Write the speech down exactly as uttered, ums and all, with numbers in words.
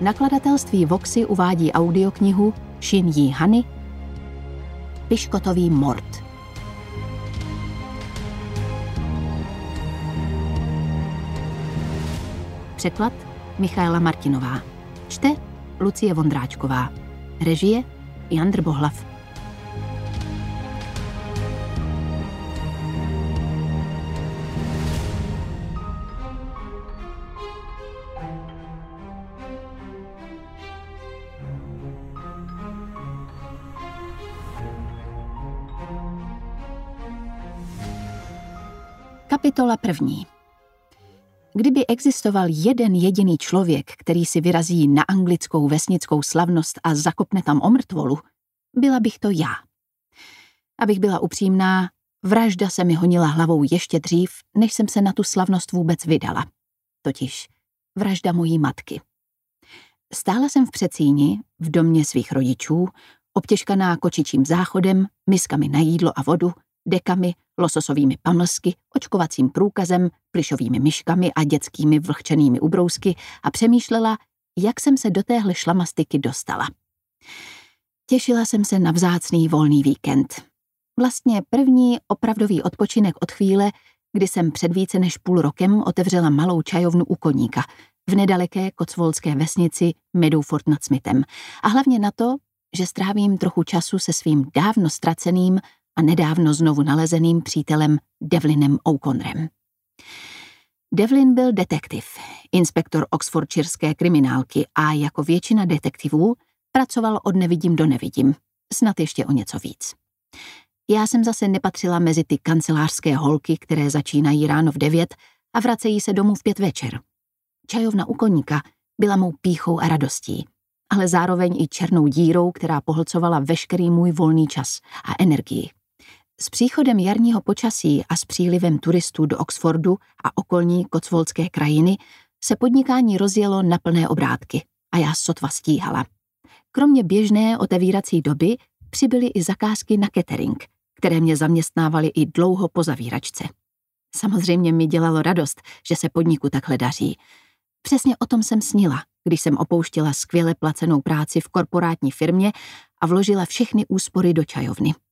Nakladatelství Voxy uvádí audioknihu Shin Yi Hany Piškotový mord. Překlad Michaela Martinová. Čte Lucie Vondráčková. Režie Jandr Bohlav. Kapitola první. Kdyby existoval jeden jediný člověk, který si vyrazí na anglickou vesnickou slavnost a zakopne tam o mrtvolu, byla bych to já. Abych byla upřímná, vražda se mi honila hlavou ještě dřív, než jsem se na tu slavnost vůbec vydala. Totiž vražda mojí matky. Stála jsem v předsíni, v domě svých rodičů, obtěžkaná kočičím záchodem, miskami na jídlo a vodu, dekami, lososovými pamlsky, očkovacím průkazem, plyšovými myškami a dětskými vlhčenými ubrousky a přemýšlela, jak jsem se do téhle šlamastyky dostala. Těšila jsem se na vzácný volný víkend. Vlastně první opravdový odpočinek od chvíle, kdy jsem před více než půl rokem otevřela malou čajovnu u Koníka v nedaleké kocvolské vesnici Meadowford nad Smithem. A hlavně na to, že strávím trochu času se svým dávno ztraceným a nedávno znovu nalezeným přítelem Devlinem O'Connorem. Devlin byl detektiv, inspektor oxfordshirské kriminálky a jako většina detektivů pracoval od nevidím do nevidím, snad ještě o něco víc. Já jsem zase nepatřila mezi ty kancelářské holky, které začínají ráno v devět a vracejí se domů v pět večer. Čajovna u Koníka byla mou pýchou a radostí, ale zároveň i černou dírou, která pohlcovala veškerý můj volný čas a energii. S příchodem jarního počasí a s přílivem turistů do Oxfordu a okolní kocvolské krajiny se podnikání rozjelo na plné obrátky a já sotva stíhala. Kromě běžné otevírací doby přibyly i zakázky na catering, které mě zaměstnávaly i dlouho po zavíračce. Samozřejmě mi dělalo radost, že se podniku takhle daří. Přesně o tom jsem snila, když jsem opouštěla skvěle placenou práci v korporátní firmě a vložila všechny úspory do čajovny.